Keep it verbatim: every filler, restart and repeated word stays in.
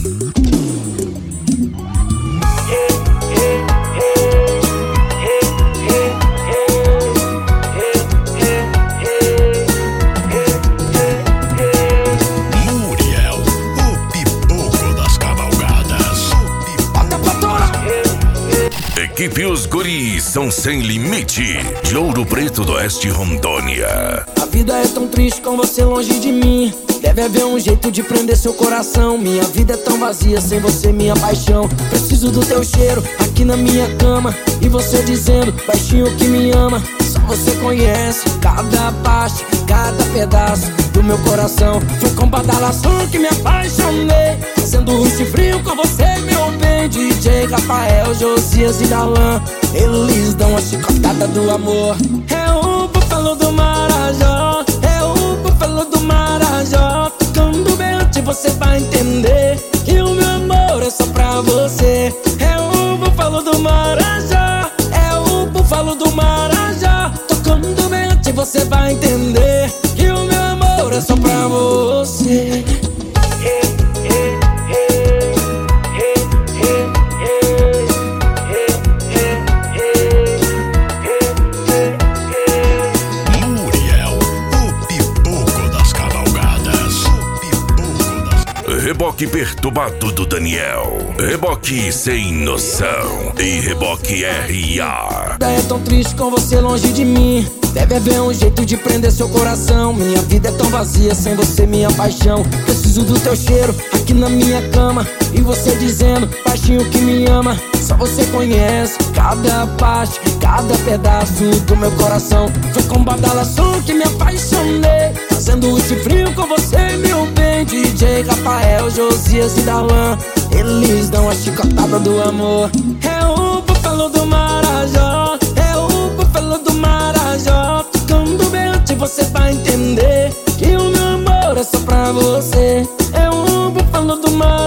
Equipe Os Guris são sem limite, de Ouro Preto do Oeste, Rondônia. A vida é tão triste com você longe de mim. Deve haver um jeito de prender seu coração. Minha vida é tão vazia sem você, minha paixão. Preciso do teu cheiro aqui na minha cama. E você dizendo baixinho que me ama. Só você conhece cada parte, cada pedaço do meu coração. Foi com badalação que me apaixonei, fazendo rush frio com você, meu bem. D J Rafael, Josias e Darlan, eles dão a chicotada do amor. É o búfalo do Marajó, é o búfalo do Marajó. Tocando berrante você vai entender que o meu amor é só pra você. É o búfalo do Marajó, é o búfalo do Marajó. Tocando berrante você vai entender que o meu amor é só pra você. Reboque perturbado do Daniel, reboque sem noção e reboque R A. É tão triste com você longe de mim. Deve haver um jeito de prender seu coração. Minha vida é tão vazia sem você, minha paixão. Preciso do teu cheiro aqui na minha cama. E você dizendo baixinho que me ama. Só você conhece cada parte, cada pedaço do meu coração. Foi com badalação que me apaixonei, fazendo o frio com você, meu bem. D J Rafael, Josias e Darlan, eles dão a chicotada do amor. É o búfalo do Marajó, é o búfalo do Marajó. Tocando berrante você vai entender que o meu amor é só pra você. É o búfalo do Marajó.